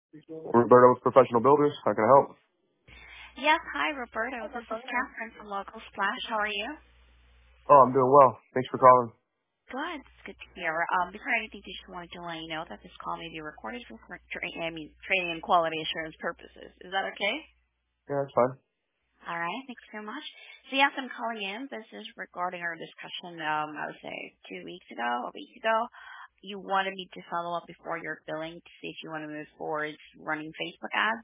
Roberto with Professional Builders. How can I help? Yes, hi Roberto. This is Catherine from Local Splash. How are you? Oh, I'm doing well. Thanks for calling. Good. It's good to hear. Before anything, just wanted to let you know that this call may be recorded for training and quality assurance purposes. Is that okay? Yeah, that's fine. All right. Thanks so much. So yes, I'm calling in. This is regarding our discussion. I would say 2 weeks ago, a week ago. You wanted me to follow up before your billing to see if you want to move forward running Facebook ads.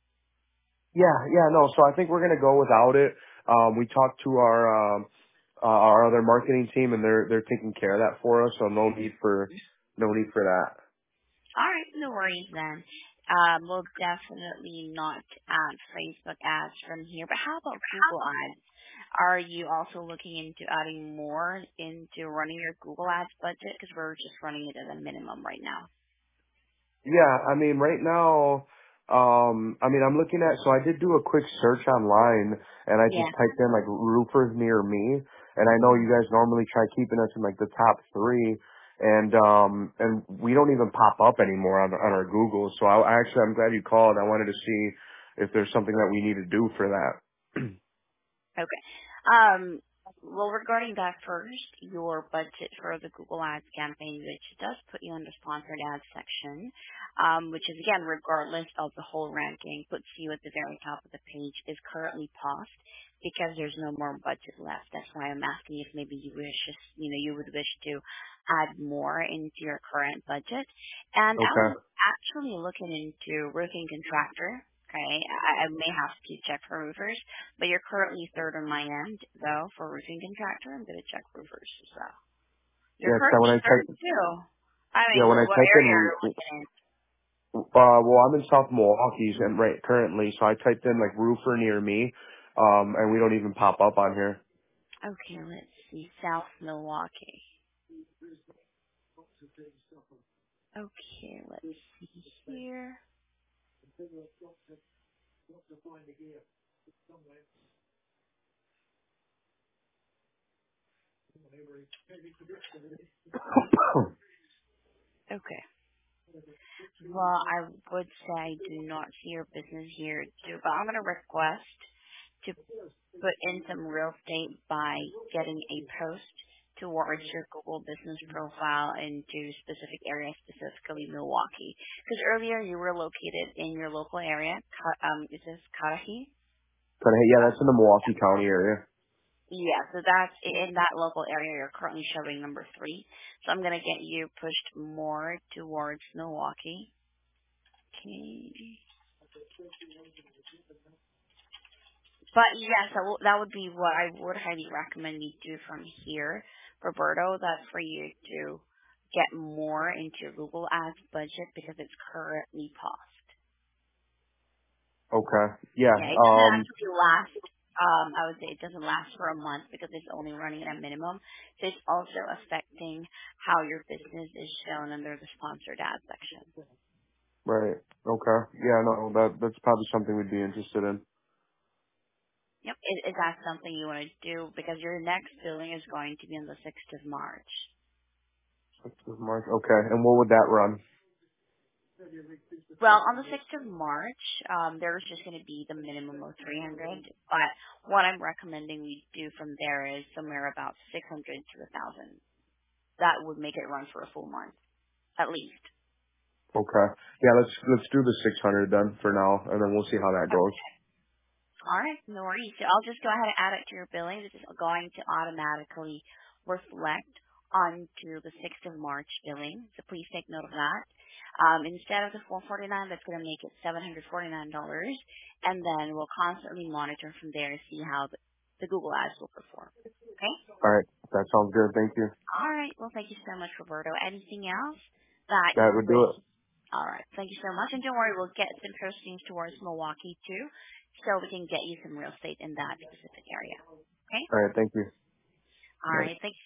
No. So I think we're gonna go without it. We talked to our other marketing team, and they're taking care of that for us. So no need for that. All right, no worries then. We'll definitely not add Facebook ads from here. But how about Google ads? Are you also looking into adding more into running your Google ads budget? Because we're just running it at a minimum right now. Yeah, I mean, right now, I'm looking at, so I did do a quick search online, and I Yeah. just typed in, like, roofers near me, and I know you Mhm. guys normally try keeping us in, like, the top three, and we don't even pop up anymore on our Google, so I'm glad you called. I wanted to see if there's something that we need to do for that. Okay. Well, regarding that first, your budget for the Google Ads campaign, which does put you in the sponsored ads section, which is again, regardless of the whole ranking, puts you at the very top of the page, is currently paused because there's no more budget left. That's why I'm asking if maybe you would wish to add more into your current budget. And I Okay. was actually looking into roofing contractor. Okay, I may have to check for roofers. But you're currently third on my end, though, for roofing contractor. I'm going to check roofers as well. You're Yeah, 'cause currently when I third, type, too. I yeah, mean, when I what type area are in, you looking well, I'm in South Milwaukee and right currently, so I typed in like roofer near me, and we don't even pop up on here. in? Okay, let's see. South Milwaukee. Okay, let's see here. Okay. Well, I would say I do not see your business here, too, but I'm going to request to put in some real estate by getting a post towards your Google business profile into specific areas, specifically Milwaukee. Because earlier you were located in your local area. Is this Cudahy? But hey, yeah, that's in the Milwaukee County area. Yeah, so that's in that local area. You're currently showing number 3. So I'm gonna get you pushed more towards Milwaukee. Okay. But yes, that would be what I would highly recommend you do from here, Roberto. That's for you to get more into your Google Ads budget because it's currently paused. Okay. Yeah. Yeah, it doesn't actually last. I would say it doesn't last for a month because it's only running at a minimum. So it's also affecting how your business is shown under the sponsored ad section. Right. Okay. Yeah. No, that's probably something we'd be interested in. Yep. Is that something you want to do? Because your next billing is going to be on the 6th of March. 6th of March. Okay. And what would that run? Well, on the 6th of March, there's just going to be the minimum of 300. But what I'm recommending we do from there is somewhere about 600 to 1,000. That would make it run for a full month, at least. Okay. Yeah. Let's do the 600 then for now, and then we'll see how that goes. Okay. All right, no worries. So I'll just go ahead and add it to your billing. This is going to automatically reflect onto the 6th of March billing. So please take note of that. Instead of the 449, that's going to make it $749, and then we'll constantly monitor from there to see how the Google Ads will perform. Okay? All right. That sounds good. Thank you. All right. Well, thank you so much, Roberto. Anything else that That you would do wish? it. All right. Thank you so much. And don't worry, we'll get some postings towards Milwaukee too, so we can get you some real estate in that specific area. Okay? All right. Thank you. All Bye. right. Thank you